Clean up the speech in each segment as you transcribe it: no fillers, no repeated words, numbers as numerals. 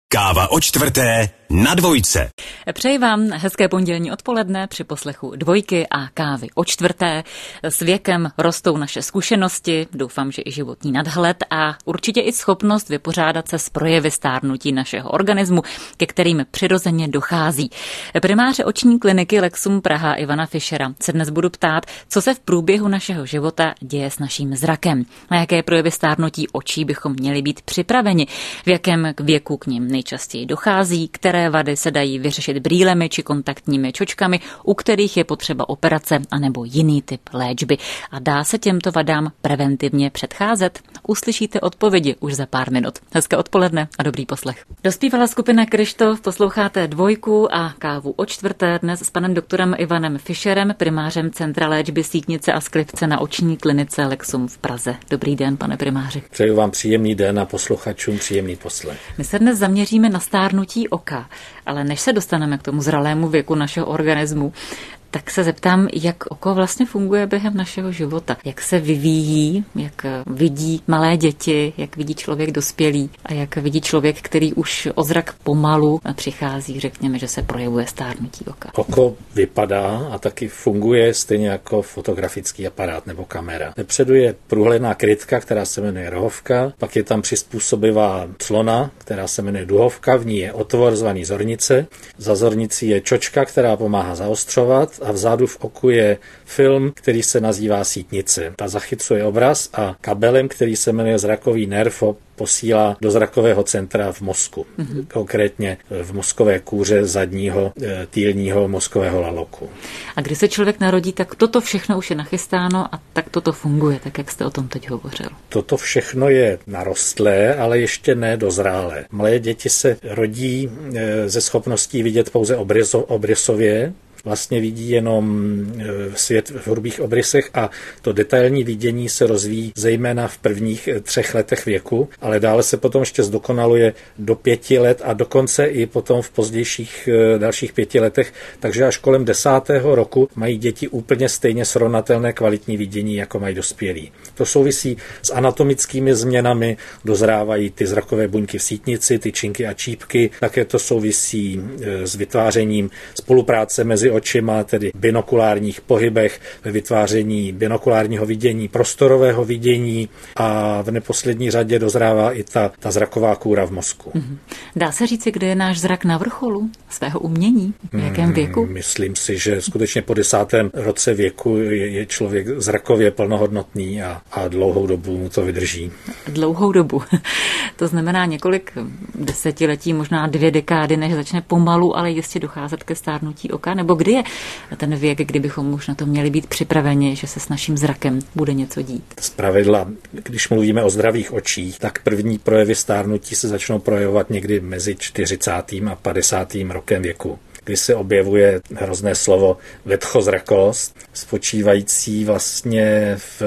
Káva o čtvrté na Dvojce. Přeji vám hezké pondělní odpoledne při poslechu Dvojky a kávy o čtvrté. S věkem rostou naše zkušenosti, doufám, že i životní nadhled a určitě i schopnost vypořádat se s projevy stárnutí našeho organismu, ke kterým přirozeně dochází. Primáře oční kliniky Lexum Praha Ivana Fischera se dnes budu ptát, co se v průběhu našeho života děje s naším zrakem. Na jaké projevy stárnutí očí bychom měli být připraveni, v jakém věku k nim nejčastěji dochází, které vady se dají vyřešit brýlemi či kontaktními čočkami, u kterých je potřeba operace anebo jiný typ léčby. A dá se těmto vadám preventivně předcházet? Uslyšíte odpovědi už za pár minut. Hezké odpoledne a dobrý poslech. Dospívala skupina Kryštof, posloucháte Dvojku a kávu o čtvrté dnes s panem doktorem Ivanem Fischerem, primářem Centra léčby sítnice a sklizce na oční klinice Lexum v Praze. Dobrý den, pane primáři. Přeju vám příjemný den a posluchačům příjemný poslech. My se dnes zaměříme na stárnutí oka, ale než se dostaneme k tomu zralému věku našeho organismu, tak se zeptám, jak oko vlastně funguje během našeho života. Jak se vyvíjí, jak vidí malé děti, jak vidí člověk dospělý a jak vidí člověk, který už o zrak pomalu přichází, řekněme, že se projevuje stárnutí oka. Oko vypadá a taky funguje stejně jako fotografický aparát nebo kamera. Vepředu je průhledná krytka, která se jmenuje rohovka, pak je tam přizpůsobivá clona, která se jmenuje duhovka, v ní je otvor zvaný zornice. Za zornicí je čočka, která pomáhá zaostřovat, a vzadu v oku je film, který se nazývá sítnice. Ta zachycuje obraz a kabelem, který se jmenuje zrakový nerv, posílá do zrakového centra v mozku. Konkrétně v mozkové kůře zadního týlního mozkového laloku. A když se člověk narodí, tak toto všechno už je nachystáno a tak toto funguje, tak jak jste o tom teď hovořil. Toto všechno je narostlé, ale ještě ne dozrálé. Malé děti se rodí ze schopností vidět pouze obrysově, vlastně vidí jenom svět v hrubých obrysech a to detailní vidění se rozvíjí zejména v prvních 3 letech věku, ale dále se potom ještě zdokonaluje do 5 let a dokonce i potom v pozdějších dalších 5 letech, takže až kolem 10. roku mají děti úplně stejně srovnatelné kvalitní vidění, jako mají dospělí. To souvisí s anatomickými změnami, dozrávají ty zrakové buňky v sítnici, tyčinky a čípky, také to souvisí s vytvářením spolupráce mezi očima, tedy binokulárních pohybech, ve vytváření binokulárního vidění, prostorového vidění a v neposlední řadě dozrává i ta zraková kůra v mozku. Dá se říci, kde je náš zrak na vrcholu svého umění? V jakém věku? Myslím si, že skutečně po 10. roce věku je člověk zrakově plnohodnotný a dlouhou dobu mu to vydrží. Dlouhou dobu. To znamená několik desetiletí, možná 2 dekády, než začne pomalu, ale jistě docházet ke stárnutí oka, nebo kdy je ten věk, kdybychom už na to měli být připraveni, že se s naším zrakem bude něco dít? Zpravidla, když mluvíme o zdravých očích, tak první projevy stárnutí se začnou projevovat někdy mezi 40. a 50. rokem věku, kdy se objevuje hrozné slovo vetchozrakost, spočívající vlastně v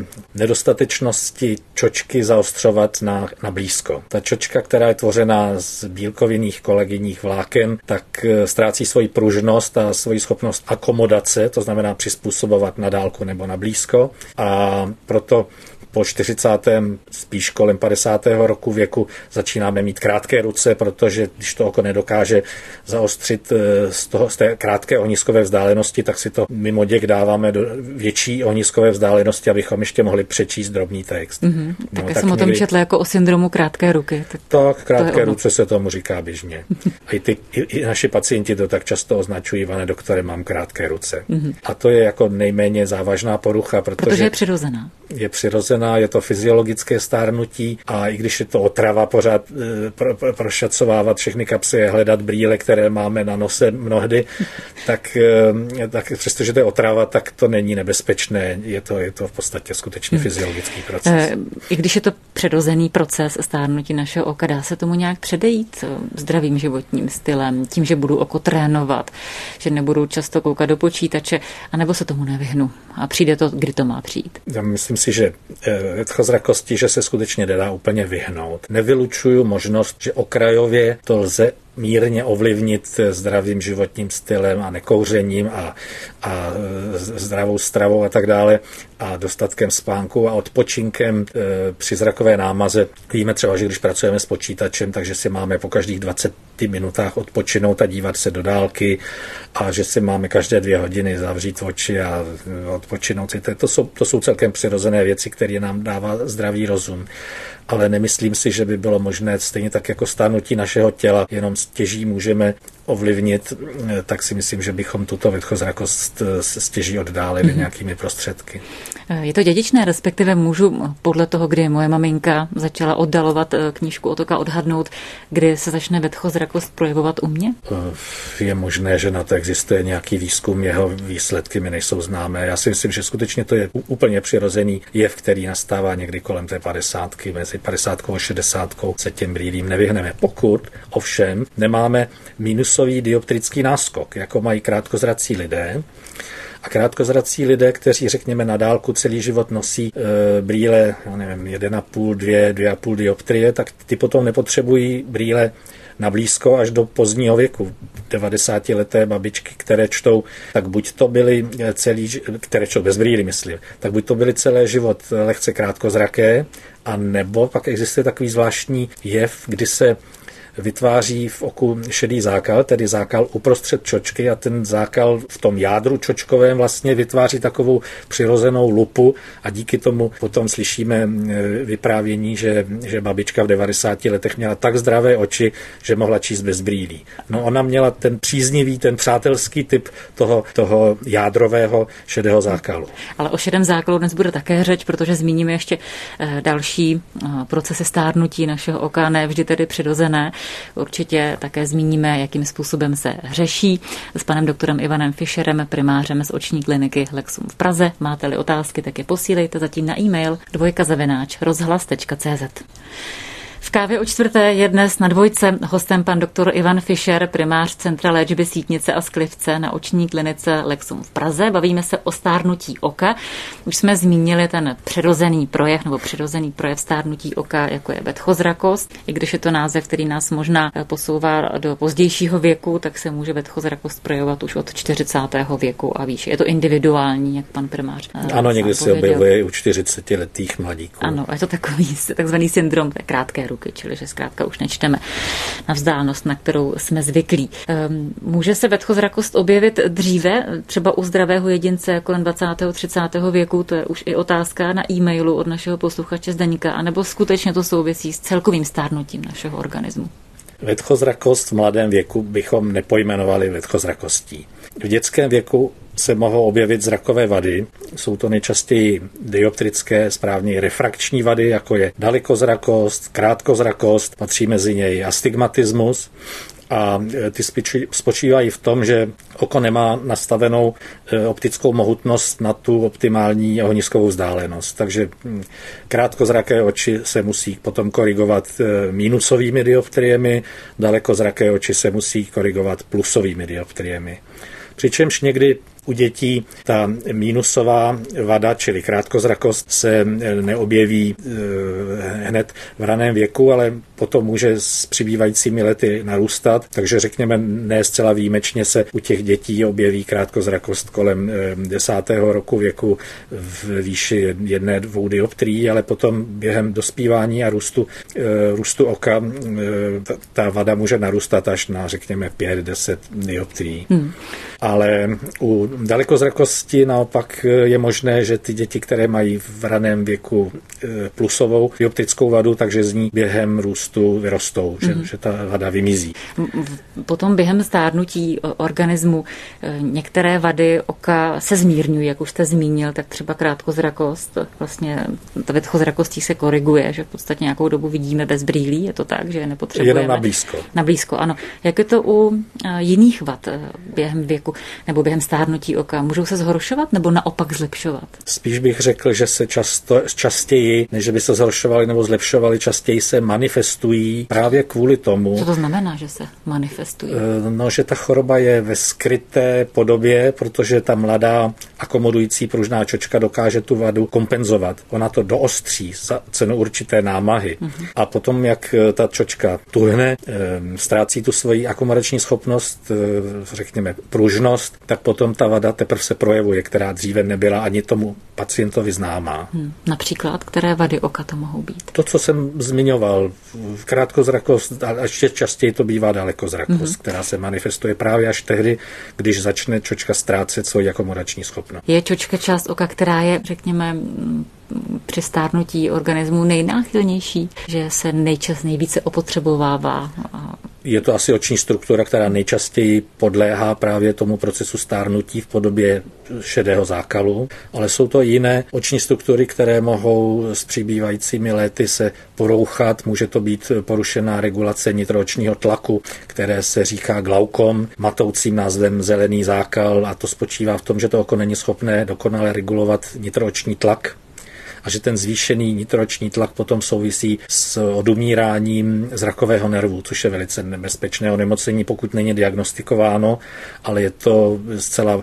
nedostatečnosti čočky zaostřovat na blízko. Ta čočka, která je tvořená z bílkovinných kolegyních vláken, tak ztrácí svoji pružnost a svoji schopnost akomodace, to znamená přizpůsobovat na dálku nebo na blízko, a proto po 40. spíš kolem 50. roku věku začínáme mít krátké ruce, protože když to oko nedokáže zaostřit z té krátké ohniskové vzdálenosti, tak si to mimo děk dáváme do větší ohniskové vzdálenosti, abychom ještě mohli přečíst drobný text. Tak jsem o tom četla jako o syndromu krátké ruky. Tak krátké ruce se tomu říká běžně. I naši pacienti to tak často označují: pane doktore, mám krátké ruce. A to je jako nejméně závažná porucha, protože je přirozená. Je přirozená, je to fyziologické stárnutí a i když je to otrava pořád prošacovávat všechny kapsy a hledat brýle, které máme na nose mnohdy, tak přestože to je otrava, tak to není nebezpečné. Je to v podstatě skutečně fyziologický proces. I když je to přirozený proces stárnutí našeho oka, dá se tomu nějak předejít zdravým životním stylem, tím, že budu oko trénovat, že nebudu často koukat do počítače, anebo se tomu nevyhnu a přijde to, kdy to má přijít? Já myslím si, že vetchozrakosti, že se skutečně nedá úplně vyhnout. Nevylučuju možnost, že okrajově to lze mírně ovlivnit zdravým životním stylem a nekouřením a zdravou stravou a tak dále a dostatkem spánku a odpočinkem při zrakové námaze. Víme třeba, že když pracujeme s počítačem, takže si máme po každých 20 minutách odpočinout a dívat se do dálky a že si máme každé 2 hodiny zavřít oči a odpočinout si. To jsou celkem přirozené věci, které nám dává zdravý rozum. Ale nemyslím si, že by bylo možné stejně tak jako stárnutí našeho těla jenom stěží můžeme ovlivnit, tak si myslím, že bychom tuto větchozrakost stěží oddálili nějakými prostředky. Je to dědičné, respektive můžu podle toho, kdy moje maminka začala oddalovat knížku Od oka odhadnout, kdy se začne větchozrakost projevovat u mě? Je možné, že na to existuje nějaký výzkum, jeho výsledky mi nejsou známé. Já si myslím, že skutečně to je úplně přirozený jev, který nastává někdy kolem té 50, mezi 50 a 60 se těm brýlím nevyhneme. Pokud ovšem nemáme minusový dioptrický náskok, jako mají krátkozrací lidé, a krátkozrací lidé, kteří, řekněme, na dálku celý život nosí brýle, 1,5, 2,5 dioptrie, tak ty potom nepotřebují brýle na blízko až do pozdního věku. 90leté babičky, které čtou, tak buď to byly které čtou bez brýlí, myslím, tak buď to byly celé život lehce krátkozraké, a nebo pak existuje takový zvláštní jev, kdy se vytváří v oku šedý zákal, tedy zákal uprostřed čočky a ten zákal v tom jádru čočkovém vlastně vytváří takovou přirozenou lupu a díky tomu potom slyšíme vyprávění, že babička v 90 letech měla tak zdravé oči, že mohla číst bez brýlí. No ona měla ten příznivý, ten přátelský typ toho jádrového šedého zákalu. Ale o šedém zákalu dnes bude také řeč, protože zmíníme ještě další procesy stárnutí našeho oka, ne vždy tedy přirozené. Určitě také zmíníme, jakým způsobem se řeší s panem doktorem Ivanem Fischerem, primářem z oční kliniky Lexum v Praze. Máte-li otázky, tak je posílejte zatím na e-mail dvojka@rozhlas.cz. V kávě o 4. je dnes na Dvojce hostem pan doktor Ivan Fischer, primář Centra léčby sítnice a sklivce na oční klinice Lexum v Praze. Bavíme se o stárnutí oka. Už jsme zmínili ten přirozený projev stárnutí oka, jako je větchozrakost. I když je to název, který nás možná posouvá do pozdějšího věku, tak se může větchozrakost projevovat už od 40. věku a výš. Je to individuální, jak pan primář. Ano, někdy se objevuje u 40letých mladíků. Ano, je to takový takzvaný syndrom té krátké ruky, čili že zkrátka už nečteme na vzdálenost, na kterou jsme zvyklí. Může se větchozrakost objevit dříve, třeba u zdravého jedince kolem 20. 30. věku, to je už i otázka na e-mailu od našeho posluchače Zdeňka, anebo skutečně to souvisí s celkovým stárnutím našeho organismu? Větchozrakost v mladém věku bychom nepojmenovali větchozrakostí. V dětském věku se mohou objevit zrakové vady. Jsou to nejčastěji dioptrické, správně refrakční vady, jako je dalekozrakost, krátkozrakost, patří mezi něj astigmatismus. A ty spočívají v tom, že oko nemá nastavenou optickou mohutnost na tu optimální ohniskovou vzdálenost. Takže krátkozraké oči se musí potom korigovat minusovými dioptriemi, dalekozraké oči se musí korigovat plusovými dioptriemi. Přičemž někdy u dětí ta minusová vada, čili krátkozrakost, se neobjeví hned v raném věku, ale potom může s přibývajícími lety narůstat. Takže řekněme, ne zcela výjimečně se u těch dětí objeví krátkozrakost kolem 10. roku věku v výši 1-2 dioptrií, ale potom během dospívání a růstu oka ta vada může narůstat až na, řekněme, 5-10 dioptrií. Ale u dalekozrakosti naopak je možné, že ty děti, které mají v raném věku plusovou dioptrickou vadu, takže z ní během růstu vyrostou, že ta vada vymizí. Potom během stárnutí organismu některé vady oka se zmírňují, jak už jste zmínil, tak třeba krátkozrakost, vlastně ta větchozrakostí se koriguje, že v podstatě nějakou dobu vidíme bez brýlí, je to tak, že nepotřebujeme. Jenom na blízko. Na blízko, ano. Jak je to u jiných vad během věku nebo během stárnutí? stárnutí oka? Můžou se zhoršovat nebo naopak zlepšovat? Spíš bych řekl, že se častěji, než by se zhoršovali nebo zlepšovali, častěji se manifestují právě kvůli tomu. Co to znamená, že se manifestují? No, že ta choroba je ve skryté podobě, protože ta mladá akomodující pružná čočka dokáže tu vadu kompenzovat. Ona to doostří za cenu určité námahy. A potom, jak ta čočka tuhne, ztrácí tu svoji akomodační schopnost, řekněme pružnost, tak potom ta vada teprve se projevuje, která dříve nebyla ani tomu pacientovi známá. Například, které vady oka to mohou být? To, co jsem zmiňoval, krátkozrakost, a ještě častěji to bývá dalekozrakost, která se manifestuje právě až tehdy, když začne čočka ztrácet svoji akomodační schopnost. Je čočka část oka, která je, řekněme, při stárnutí organismu nejnáchylnější, že se nejvíce opotřebovává? Je to asi oční struktura, která nejčastěji podléhá právě tomu procesu stárnutí v podobě šedého zákalu, ale jsou to jiné oční struktury, které mohou s přibývajícími léty se porouchat. Může to být porušená regulace nitroočního tlaku, které se říká glaukom, matoucím názvem zelený zákal, a to spočívá v tom, že to oko není schopné dokonale regulovat nitrooční tlak, a že ten zvýšený nitrooční tlak potom souvisí s odumíráním zrakového nervu, což je velice nebezpečné onemocnění, pokud není diagnostikováno, ale je to zcela,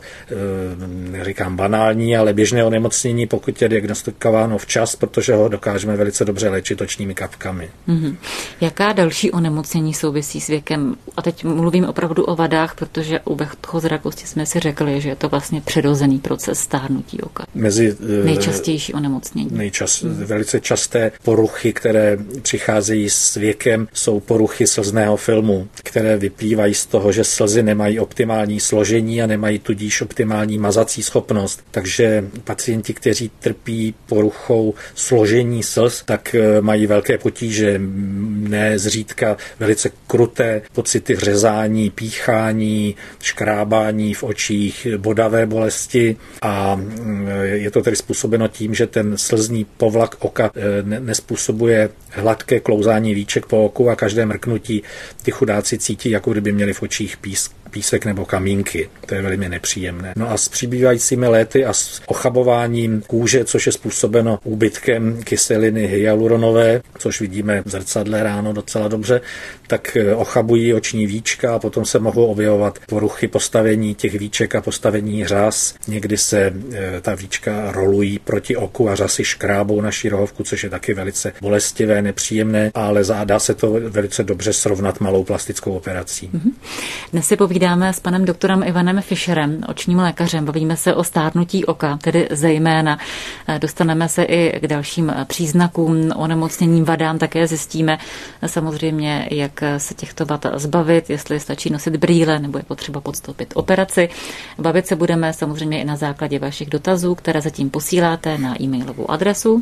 neříkám banální, ale běžné onemocnění, pokud je diagnostikováno včas, protože ho dokážeme velice dobře léčit očními kapkami. Jaká další onemocnění souvisí s věkem? A teď mluvím opravdu o vadách, protože u vetchozrakosti jsme si řekli, že je to vlastně přirozený proces stárnutí oka. Nejčastější onemocnění. Velice časté poruchy, které přicházejí s věkem, jsou poruchy slzného filmu, které vyplývají z toho, že slzy nemají optimální složení a nemají tudíž optimální mazací schopnost. Takže pacienti, kteří trpí poruchou složení slz, tak mají velké potíže, nezřídka velice kruté pocity řezání, píchání, škrábání v očích, bodavé bolesti, a je to tedy způsobeno tím, že ten slzný povlak oka nespůsobuje hladké klouzání víček po oku a každé mrknutí ty chudáci cítí, jako kdyby měli v očích písek nebo kamínky. To je velmi nepříjemné. No a s přibývajícími léty a s ochabováním kůže, což je způsobeno úbytkem kyseliny hyaluronové, což vidíme v zrcadle ráno docela dobře, tak ochabují oční víčka a potom se mohou objevovat poruchy postavení těch víček a postavení řas. Někdy se ta víčka rolují proti oku a řasy škrábou naši rohovku, což je taky velice bolestivé, nepříjemné, ale dá se to velice dobře srovnat malou plastickou operací. Dnes si povídáme s panem doktorem Ivanem Fischerem, očním lékařem. Bavíme se o stárnutí oka, tedy zejména. Dostaneme se i k dalším příznakům, onemocněním, vadám, také zjistíme samozřejmě, jak se těchto vad zbavit, jestli stačí nosit brýle nebo je potřeba podstoupit operaci. Bavit se budeme samozřejmě i na základě vašich dotazů, které zatím posíláte na e-mailovou adresu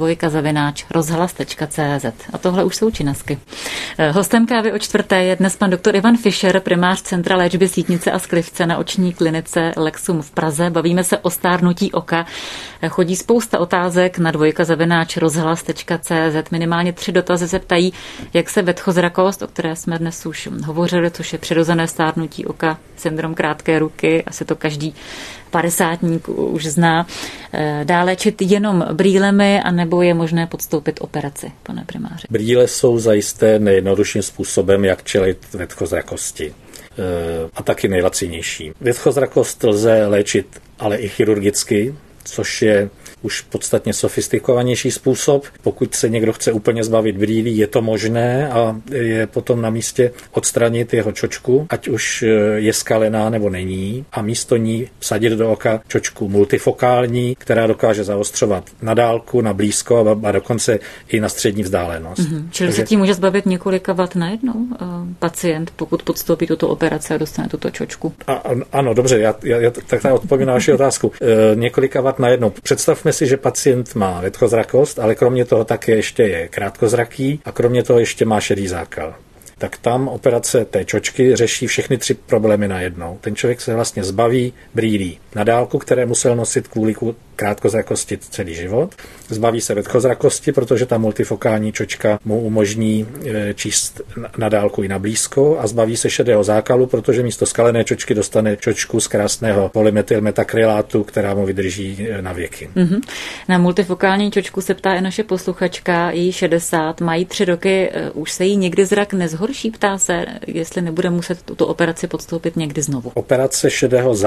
dvojka@rozhlas.cz. A tohle už jsou činasky. Hostem Kávy o čtvrté je dnes pan doktor Ivan Fischer, primář Centra léčby sítnice a sklivce na oční klinice Lexum v Praze. Bavíme se o stárnutí oka. Chodí spousta otázek na dvojka@rozhlas.cz. Minimálně 3 dotazy se ptají, jak se vetchozrakost, o které jsme dnes už hovořili, což je přirozené stárnutí oka, syndrom krátké ruky, asi to každý padesátník už zná. Dá léčit jenom brýlemi, anebo je možné podstoupit operaci, pane primáři? Brýle jsou zajisté nejjednodušším způsobem, jak čelit vetchozrakosti. A taky nejlacinější. Vetchozrakost lze léčit ale i chirurgicky, což je už podstatně sofistikovanější způsob. Pokud se někdo chce úplně zbavit brýlí, je to možné a je potom na místě odstranit jeho čočku, ať už je skalená nebo není, a místo ní vsadit do oka čočku multifokální, která dokáže zaostřovat na dálku, na blízko a dokonce i na střední vzdálenost. Čili se tím může zbavit několika vat najednou pacient, pokud podstoupí tuto operaci a dostane tuto čočku? Ano, dobře, tak odpovím na vaši otázku. Několika vat najednou. Představme si, že pacient má vetchozrakost, ale kromě toho také ještě je krátkozraký a kromě toho ještě má šedý zákal. tak tam operace té čočky řeší všechny 3 problémy najednou. Ten člověk se vlastně zbaví brýlí na dálku, které musel nosit kvůli krátkozrakosti celý život. Zbaví se vedkozrakosti, protože ta multifokální čočka mu umožní číst na dálku i na blízko, a zbaví se šedého zákalu, protože místo skalené čočky dostane čočku z krásného polymetylmetakrylátu, která mu vydrží na věky. Mm-hmm. Na multifokální čočku se ptá i naše posluchačka, jí 60, mají 3 roky, už se jí někdy zrak nezhorší, ptá se, jestli nebude muset tuto operaci podstoupit někdy znovu. Operaci šedého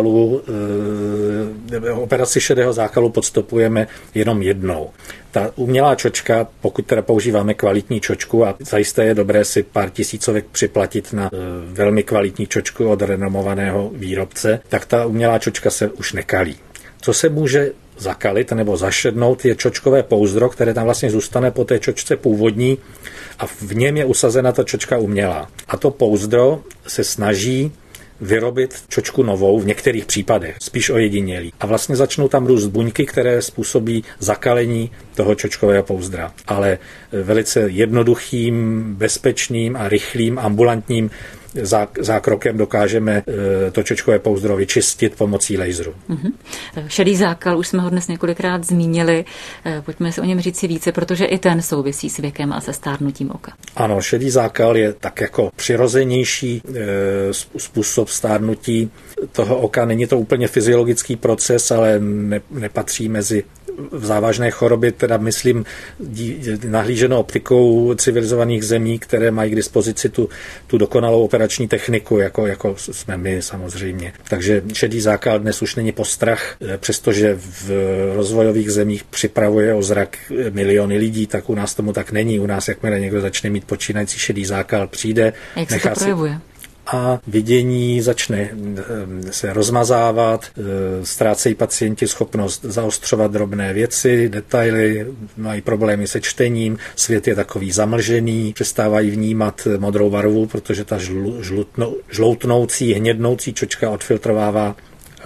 zákalu podstupujeme jenom jednou. Ta umělá čočka, pokud teda používáme kvalitní čočku, a zajisté je dobré si pár tisícovek připlatit na velmi kvalitní čočku od renomovaného výrobce, tak ta umělá čočka se už nekalí. Co se může zakalit nebo zašednout, je čočkové pouzdro, které tam vlastně zůstane po té čočce původní a v něm je usazena ta čočka umělá. A to pouzdro se snaží vyrobit čočku novou v některých případech, spíš ojedinělý. A vlastně začnou tam růst buňky, které způsobí zakalení toho čočkového pouzdra. Ale velice jednoduchým, bezpečným a rychlým ambulantním zákrokem dokážeme to čočkové pouzdro vyčistit pomocí laseru. Mm-hmm. Šedý zákal, už jsme ho dnes několikrát zmínili, pojďme si o něm říct si více, protože i ten souvisí s věkem a se stárnutím oka. Ano, šedý zákal je tak jako přirozenější způsob stárnutí toho oka. Není to úplně fyziologický proces, ale nepatří mezi závažné choroby, teda myslím nahlíženo optikou civilizovaných zemí, které mají k dispozici tu dokonalou operační techniku, jako jsme my samozřejmě. Takže šedý zákal dnes už není postrach, přestože v rozvojových zemích připravuje o zrak miliony lidí, tak u nás tomu tak není. U nás, jakmile někdo začne mít počínající šedý zákal, přijde. Jak se to projevuje? A vidění začne se rozmazávat, ztrácejí pacienti schopnost zaostřovat drobné věci, detaily, mají problémy se čtením, svět je takový zamlžený, přestávají vnímat modrou barvu, protože ta žloutnoucí, hnědnoucí čočka odfiltrovává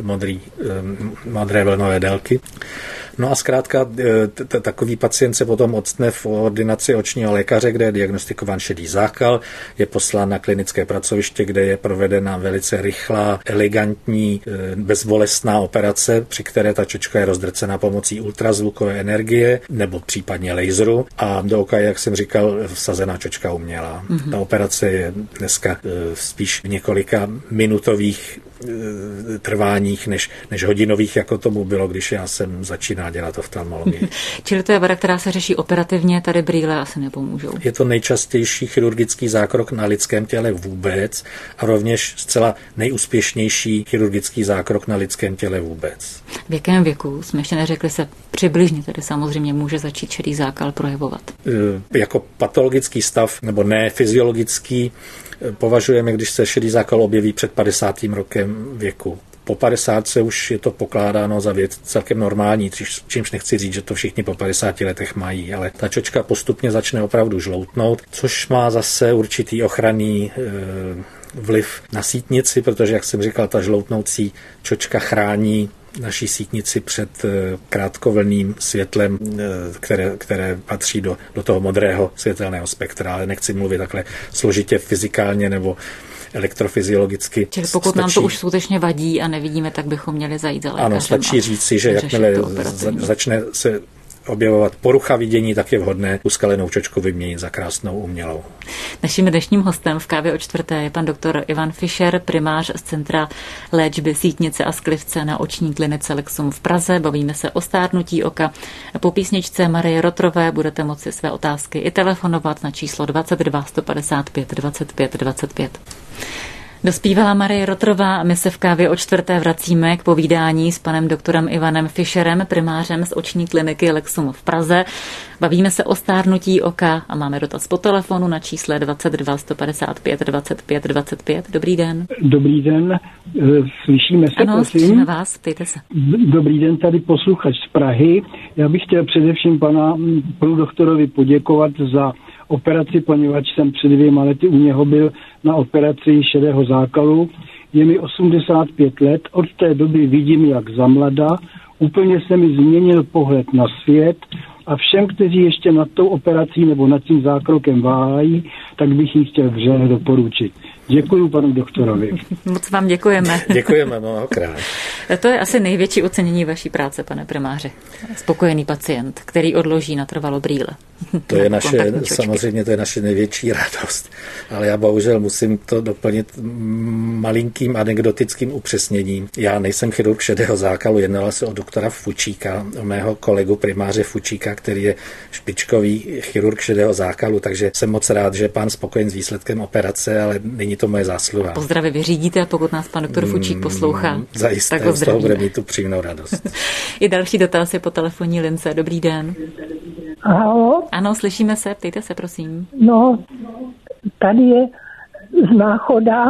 modré vlnové délky. No a zkrátka takový pacient se potom odstne v ordinaci očního lékaře, kde je diagnostikován šedý zákal, je poslán na klinické pracoviště, kde je provedena velice rychlá, elegantní, bezbolestná operace, při které ta čočka je rozdrcena pomocí ultrazvukové energie nebo případně laseru a do oka, jak jsem říkal, vsazená čočka umělá. Mm-hmm. Ta operace je dneska spíš v několika minutových trváních než hodinových, jako tomu bylo, když já jsem začínal dělat oftalmologii. Čili to je vada, která se řeší operativně, tady brýle asi nepomůžou. Je to nejčastější chirurgický zákrok na lidském těle vůbec a rovněž zcela nejúspěšnější chirurgický zákrok na lidském těle vůbec. V jakém věku, jsme ještě neřekli, se přibližně tedy samozřejmě může začít šedý zákal projevovat? Jako patologický stav nebo ne fyziologický považujeme, když se šedý zákal objeví před 50. rokem věku. Po 50 už je to pokládáno za věc celkem normální, čímž nechci říct, že to všichni po 50 letech mají, ale ta čočka postupně začne opravdu žloutnout, což má zase určitý ochranný vliv na sítnici, protože, jak jsem říkal, ta žloutnoucí čočka chrání naší sítnici před krátkovlnným světlem, které patří do toho modrého světelného spektra, ale nechci mluvit takhle složitě fyzikálně nebo elektrofyziologicky. Čili pokud nám to už skutečně vadí a nevidíme, tak bychom měli zajít za lékařem. Ano, stačí říci, že jakmile začne se objevovat porucha vidění, tak je vhodné tu skalenou čočku vyměnit za krásnou umělou. Naším dnešním hostem v Kávě o čtvrté je pan doktor Ivan Fischer, primář z Centra léčby sítnice a sklivce na oční klinice Lexum v Praze. Bavíme se o stárnutí oka. Po písničce Marie Rotrové budete moci své otázky i telefonovat na číslo 22 155 25 25. Dospívala Marie Rotrová a my se v Kávě o čtvrté vracíme k povídání s panem doktorem Ivanem Fischerem, primářem z oční kliniky Lexum v Praze. Bavíme se o stárnutí oka a máme dotaz po telefonu na čísle 22 155 25 25. Dobrý den. Dobrý den, slyšíme se, ano, prosím? Slyšíme vás, ptejte se. Dobrý den, tady posluchač z Prahy. Já bych chtěl především panu doktorovi poděkovat za operaci, poněvadž jsem před 2 lety u něho byl na operaci šedého zákalu. Je mi 85 let, od té doby vidím jak za mlada. Úplně se mi změnil pohled na svět A všem, kteří ještě nad tou operací nebo nad tím zákrokem váhají, tak bych jim chtěl vřele doporučit. Děkuji panu doktorovi. Moc vám děkujeme. Děkujeme mnohokrát. To je asi největší ocenění vaší práce, pane primáři. Spokojený pacient, který odloží natrvalo brýle. To je samozřejmě to je naše největší radost. Ale já bohužel musím to doplnit malinkým anekdotickým upřesněním. Já nejsem chirurg šedého zákalu, jednalo se o doktora Fučíka, o mého kolegu primáře Fučíka, který je špičkový chirurg šedého zákalu, takže jsem moc rád, že pán spokojen s výsledkem operace, ale není to moje zásluha. Pozdravy vyřídíte, pokud nás pan doktor Fučík poslouchá. Zajisté, z toho bude mít tu příjemnou radost. I další dotaz je po telefonní lince. Dobrý den. Ahoj. Ano, slyšíme se, ptejte se, prosím. No, tady je z Náchoda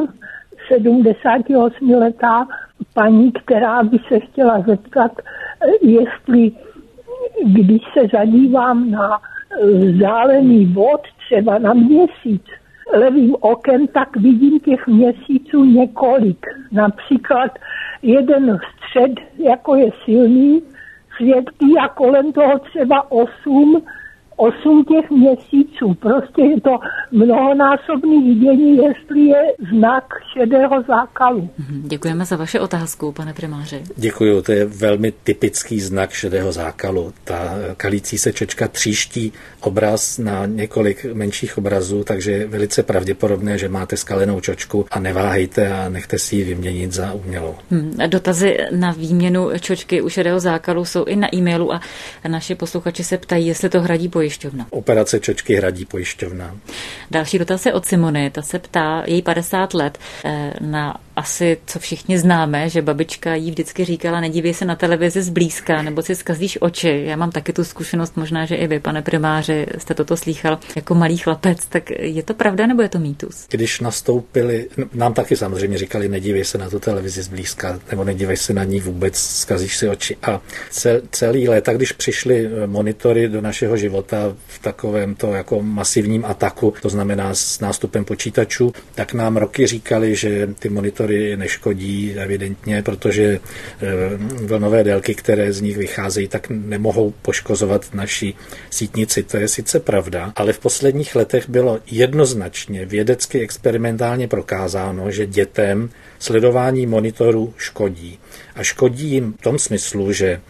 78letá paní, která by se chtěla zeptat, jestli, když se zadívám na vzdálený bod, třeba na měsíc, levým okem, tak vidím těch měsíců několik. Například jeden střed, jako je silný, světlý a kolem toho třeba 8 těch měsíců. Prostě je to mnohonásobný vidění, jestli je znak šedého zákalu. Děkujeme za vaši otázku, pane primáři. Děkuju, to je velmi typický znak šedého zákalu. Ta kalící se čočka tříští obraz na několik menších obrazů, takže je velice pravděpodobné, že máte skalenou čočku a neváhejte a nechte si ji vyměnit za umělou. Dotazy na výměnu čočky u šedého zákalu jsou i na e-mailu a naši posluchači se ptají, jestli to hradí pojišťovna. Operace čočky hradí pojišťovna. Další dotaz je od Simony, ta se ptá, její 50 let, na asi, co všichni známe, že babička jí vždycky říkala, nedívej se na televizi zblízka, nebo si zkazíš oči. Já mám taky tu zkušenost, možná, že i vy, pane primáři, jste toto slýchal jako malý chlapec, tak je to pravda, nebo je to mýtus? Když nastoupili, nám taky samozřejmě říkali, nedívej se na tu televizi zblízka, nebo nedívej se na ní vůbec, zkazíš si oči. A celý léta, když přišly monitory do našeho života v takovém to jako masivním ataku, to znamená s nástupem počítačů, tak nám roky říkali, že ty monitory neškodí evidentně, protože vlnové délky, které z nich vycházejí, tak nemohou poškozovat naši sítnici. To je sice pravda, ale v posledních letech bylo jednoznačně vědecky experimentálně prokázáno, že dětem sledování monitoru škodí. A škodí jim v tom smyslu, že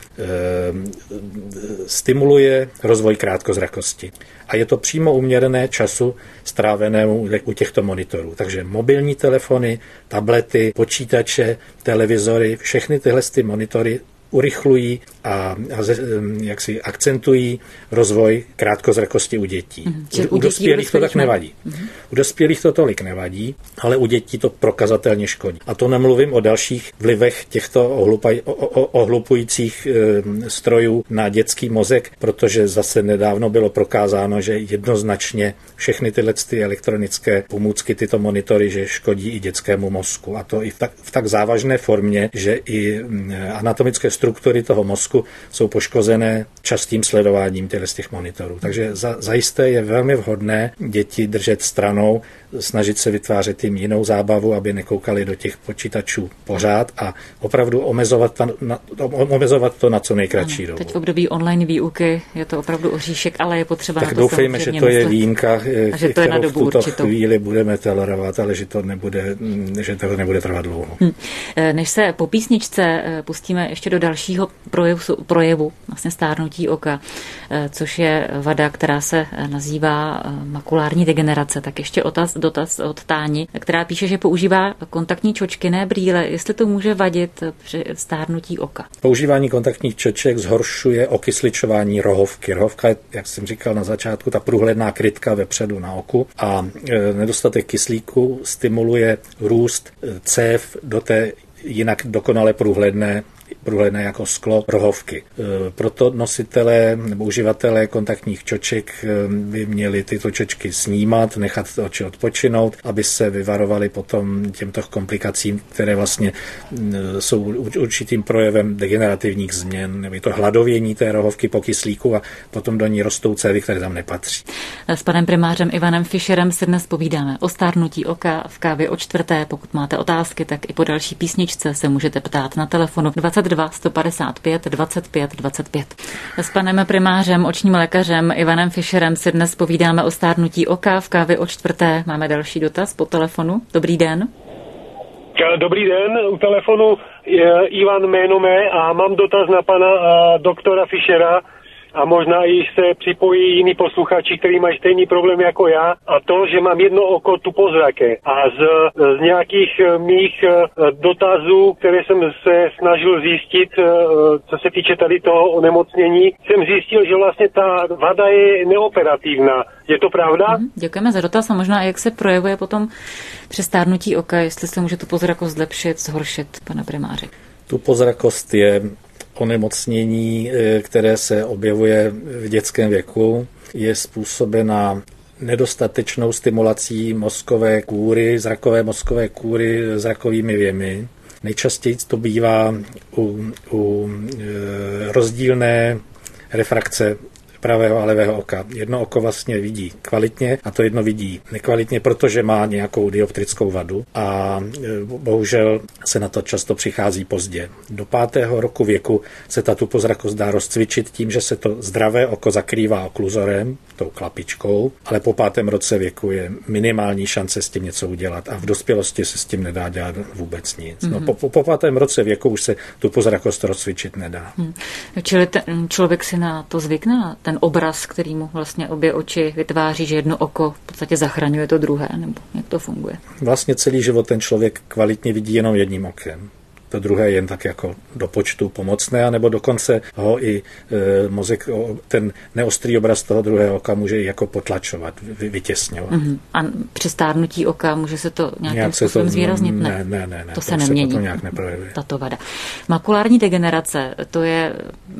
stimuluje rozvoj krátkozrakosti. A je to přímo uměrné času strávenému u těchto monitorů. Takže mobilní telefony, tablety, počítače, televizory, všechny tyhle monitory urychlují a jaksi akcentují rozvoj krátkozrakosti u dětí. U dospělých to tak nevadí. U dospělých to tolik nevadí, ale u dětí to prokazatelně škodí. A to nemluvím o dalších vlivech těchto ohlupujících strojů na dětský mozek, protože zase nedávno bylo prokázáno, že jednoznačně všechny tyhle elektronické pomůcky, tyto monitory, že škodí i dětskému mozku. A to i v tak závažné formě, že i anatomické struktury toho mozku jsou poškozené častým sledováním těch monitorů. Takže zajisté je velmi vhodné děti držet stranou, snažit se vytvářet jim jinou zábavu, aby nekoukali do těch počítačů pořád a opravdu omezovat to na co nejkratší dobu. Teď v období online výuky je to opravdu oříšek, ale je potřeba tak na to doufejme, že to je výjimka, kterou v tuto chvíli budeme tolerovat, ale že to nebude trvat dlouho. Než se po písničce pustíme ještě do dalšího projevu vlastně stárnutí oka, což je vada, která se nazývá makulární degenerace, tak ještě dotaz od Táni, která píše, že používá kontaktní čočky, ne brýle. Jestli to může vadit při stárnutí oka? Používání kontaktních čoček zhoršuje okysličování rohovky. Rohovka je, jak jsem říkal na začátku, ta průhledná krytka vepředu na oku a nedostatek kyslíku stimuluje růst cév do té jinak dokonale průhledné jako sklo rohovky. Proto nositelé nebo uživatelé kontaktních čoček by měli tyto čočky snímat, nechat oči odpočinout, aby se vyvarovali potom těmto komplikacím, které vlastně jsou určitým projevem degenerativních změn, nebo to hladovění té rohovky po kyslíku a potom do ní rostou cévy, které tam nepatří. S panem primářem Ivanem Fischerem si dnes povídáme o stárnutí oka v Kávě o čtvrté. Pokud máte otázky, tak i po další písničce se můžete ptát na telefonu 22 02 155 25 25. S panem primářem, očním lékařem Ivanem Fischerem si dnes povídáme o stárnutí oka v Kávě o čtvrté. Máme další dotaz po telefonu. Dobrý den. Dobrý den, u telefonu je Ivan jméno mé a mám dotaz na pana doktora Fischera a možná i se připojí jiní posluchači, kteří mají stejný problém jako já, a to, že mám jedno oko tupozraké. A z nějakých mých dotazů, které jsem se snažil zjistit, co se týče tady toho onemocnění, jsem zjistil, že vlastně ta vada je neoperativná. Je to pravda? Děkujeme za dotaz a možná jak se projevuje potom při stárnutí oka, jestli se může tupozrakost zlepšit, zhoršit, pane primáři. Tupozrakost je onemocnění, které se objevuje v dětském věku, je způsobena nedostatečnou stimulací mozkové kůry, zrakové mozkové kůry zrakovými věmi. Nejčastěji to bývá u rozdílné refrakce pravého a levého oka. Jedno oko vlastně vidí kvalitně a to jedno vidí nekvalitně, protože má nějakou dioptrickou vadu a bohužel se na to často přichází pozdě. Do 5. roku věku se ta tupozrakost dá rozcvičit tím, že se to zdravé oko zakrývá okluzorem, tou klapičkou, ale po 5. roce věku je minimální šance s tím něco udělat a v dospělosti se s tím nedá dělat vůbec nic. No, po 5. roce věku už se tupozrakost rozcvičit nedá. Čili člověk si na to zvykne, ten obraz, který mu vlastně obě oči vytváří, že jedno oko v podstatě zachraňuje to druhé, nebo jak to funguje? Vlastně celý život ten člověk kvalitně vidí jenom jedním okem. To druhé jen tak jako do počtu pomocné, anebo dokonce ho i mozek, ten neostrý obraz toho druhého oka může jako potlačovat, vytěsňovat. A při stárnutí oka může se to nějakým způsobem zvýraznit? Ne. To se nemění. To nějak neprojevuje. Tato vada. Makulární degenerace, to je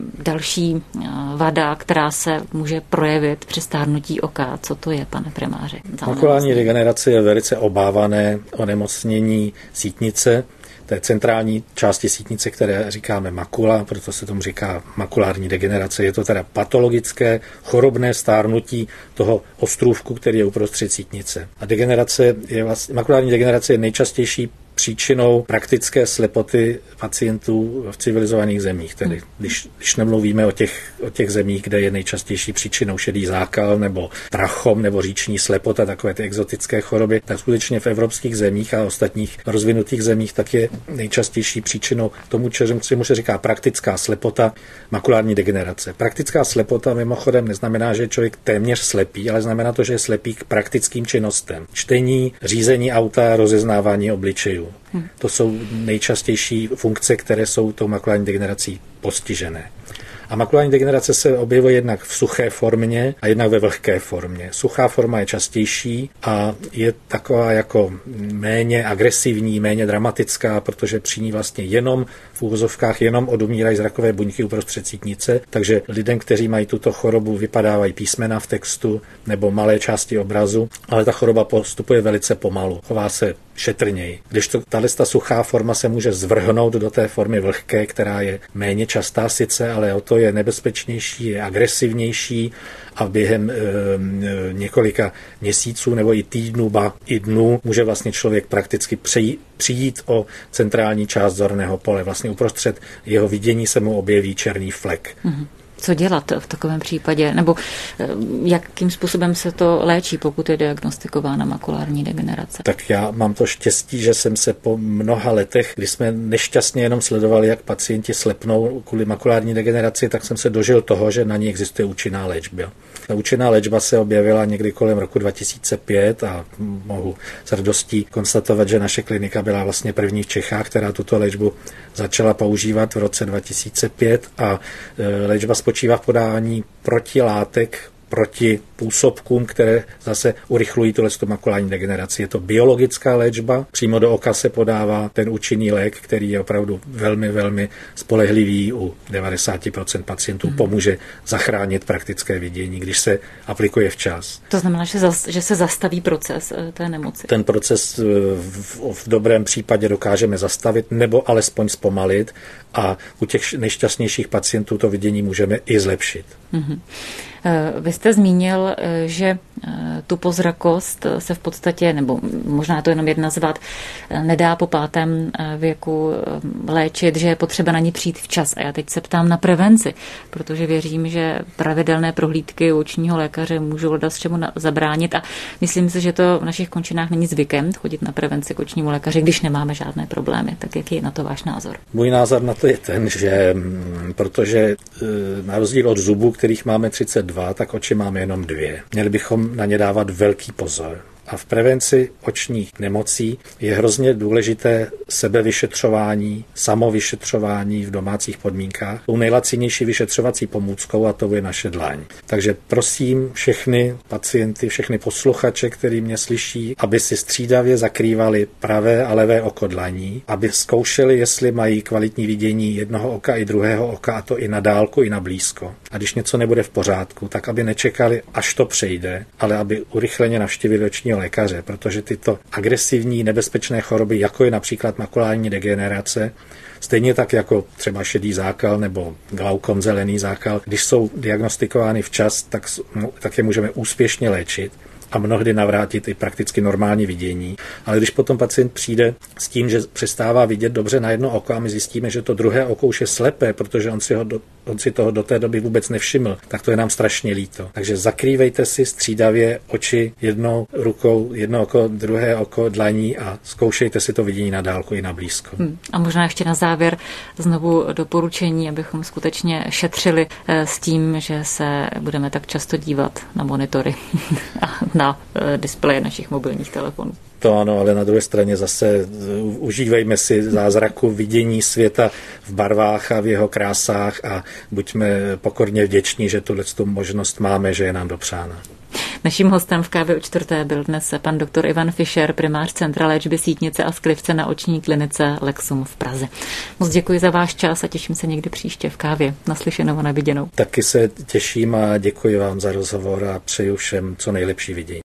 další vada, která se může projevit při stárnutí oka. Co to je, pane primáři? Makulární degenerace je velice obávané onemocnění sítnice, té centrální části sítnice, které říkáme makula, proto se tomu říká makulární degenerace. Je to teda patologické, chorobné stárnutí toho ostrůvku, který je uprostřed sítnice. A makulární degenerace je nejčastější příčinou praktické slepoty pacientů v civilizovaných zemích. Tedy když nemluvíme o těch zemích, kde je nejčastější příčinou šedý zákal nebo trachom nebo říční slepota, takové ty exotické choroby, tak skutečně v evropských zemích a ostatních rozvinutých zemích tak je nejčastější příčinou tomu, čemu se říká praktická slepota, makulární degenerace. Praktická slepota mimochodem neznamená, že je člověk téměř slepý, ale znamená to, že je slepý k praktickým činnostem. Čtení, řízení auta, rozeznávání obličejů. To jsou nejčastější funkce, které jsou tou makulární degenerací postižené. A makulární degenerace se objevuje jednak v suché formě a jednak ve vlhké formě. Suchá forma je častější a je taková jako méně agresivní, méně dramatická, protože při ní vlastně jenom v úvozovkách jenom odumírají zrakové buňky uprostřed sítnice, takže lidem, kteří mají tuto chorobu, vypadávají písmena v textu nebo malé části obrazu, ale ta choroba postupuje velice pomalu, chová se šetrněji. Když ta suchá forma se může zvrhnout do té formy vlhké, která je méně častá sice, ale o to je nebezpečnější, je agresivnější a během několika měsíců nebo i týdnů, ba i dnů může vlastně člověk prakticky přijít o centrální část zorného pole. Vlastně uprostřed jeho vidění se mu objeví černý flek. Co dělat v takovém případě? Nebo jakým způsobem se to léčí, pokud je diagnostikována makulární degenerace? Tak já mám to štěstí, že jsem se po mnoha letech, kdy jsme nešťastně jenom sledovali, jak pacienti slepnou kvůli makulární degeneraci, tak jsem se dožil toho, že na ní existuje účinná léčba. Ta účinná léčba se objevila někdy kolem roku 2005 a mohu s radostí konstatovat, že naše klinika byla vlastně první v Čechách, která tuto léčbu začala používat v roce 2005 a léčba spočívá v podávání protilátek proti působkům, které zase urychlují tuhle makulární degeneraci. Je to biologická léčba, přímo do oka se podává ten účinný lék, který je opravdu velmi, velmi spolehlivý, u 90% pacientů pomůže zachránit praktické vidění, když se aplikuje včas. To znamená, že se zastaví proces té nemoci. Ten proces v dobrém případě dokážeme zastavit nebo alespoň zpomalit a u těch nejšťastnějších pacientů to vidění můžeme i zlepšit. Vy jste zmínil, že tu pozrakost se v podstatě, nebo možná to jenom jedna z vad, nedá po 5. věku léčit, že je potřeba na ní přijít včas. A já teď se ptám na prevenci, protože věřím, že pravidelné prohlídky u očního lékaře můžou s čemu zabránit a myslím si, že to v našich končinách není zvykem chodit na prevenci k očnímu lékaři, když nemáme žádné problémy. Tak jaký je na to váš názor? Můj názor na to je ten, že protože na rozdíl od zubů, kterých máme 32, tak oči máme jenom 2. Měli bychom na ně dávat velký pozor. A v prevenci očních nemocí je hrozně důležité sebevyšetřování, samovyšetřování v domácích podmínkách. Tou nejlacinější vyšetřovací pomůckou a to je naše dlaň. Takže prosím všechny pacienty, všechny posluchače, který mě slyší, aby si střídavě zakrývali pravé a levé oko dlaní, aby zkoušeli, jestli mají kvalitní vidění jednoho oka i druhého oka, a to i na dálku, i na blízko. A když něco nebude v pořádku, tak aby nečekali, až to přejde, ale aby urychleně navštívili očního lékaře, protože tyto agresivní nebezpečné choroby, jako je například makulární degenerace, stejně tak jako třeba šedý zákal nebo glaukom, zelený zákal, když jsou diagnostikovány včas, tak je můžeme úspěšně léčit a mnohdy navrátit i prakticky normální vidění. Ale když potom pacient přijde s tím, že přestává vidět dobře na jedno oko a my zjistíme, že to druhé oko už je slepé, protože on si toho do té doby vůbec nevšiml, tak to je nám strašně líto. Takže zakrývejte si střídavě oči jednou rukou, jedno oko, druhé oko dlaní a zkoušejte si to vidění na dálku i na blízko. A možná ještě na závěr znovu doporučení, abychom skutečně šetřili s tím, že se budeme tak často dívat na monitory a na displeje našich mobilních telefonů. To ano, ale na druhé straně zase užívejme si zázraku vidění světa v barvách a v jeho krásách a buďme pokorně vděční, že tu možnost máme, že je nám dopřána. Naším hostem v Kávě o 4. byl dnes pan doktor Ivan Fischer, primář Centra léčby sítnice a sklivce na oční klinice Lexum v Praze. Moc děkuji za váš čas a těším se někdy příště v Kávě. Naslyšenou a na viděnou. Taky se těším a děkuji vám za rozhovor a přeju všem co nejlepší vidění.